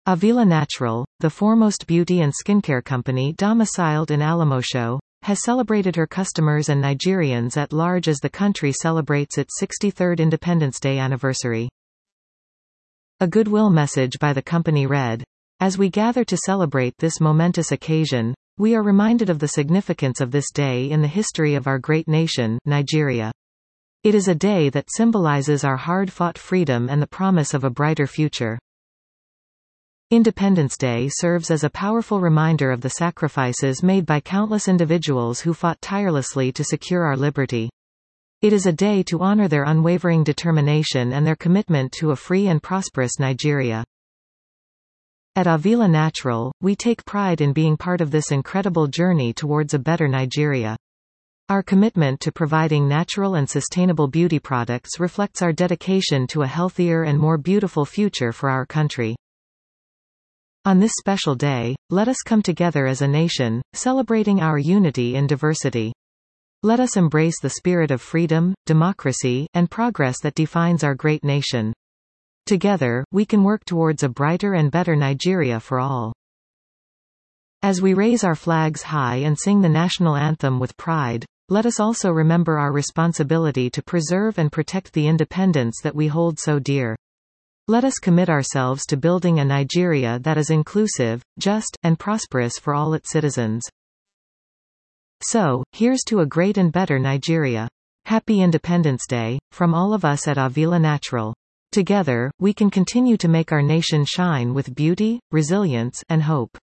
Avila Natural, the foremost beauty and skincare company domiciled in Alamosho, has celebrated her customers and Nigerians at large as the country celebrates its 63rd Independence Day anniversary. A goodwill message by the company read, "As we gather to celebrate this momentous occasion, we are reminded of the significance of this day in the history of our great nation, Nigeria. It is a day that symbolizes our hard-fought freedom and the promise of a brighter future." Independence Day serves as a powerful reminder of the sacrifices made by countless individuals who fought tirelessly to secure our liberty. It is a day to honor their unwavering determination and their commitment to a free and prosperous Nigeria. At Avila Natural, we take pride in being part of this incredible journey towards a better Nigeria. Our commitment to providing natural and sustainable beauty products reflects our dedication to a healthier and more beautiful future for our country. On this special day, let us come together as a nation, celebrating our unity in diversity. Let us embrace the spirit of freedom, democracy, and progress that defines our great nation. Together, we can work towards a brighter and better Nigeria for all. As we raise our flags high and sing the national anthem with pride, let us also remember our responsibility to preserve and protect the independence that we hold so dear. Let us commit ourselves to building a Nigeria that is inclusive, just, and prosperous for all its citizens. So, here's to a great and better Nigeria. Happy Independence Day, from all of us at Avila Natural. Together, we can continue to make our nation shine with beauty, resilience, and hope.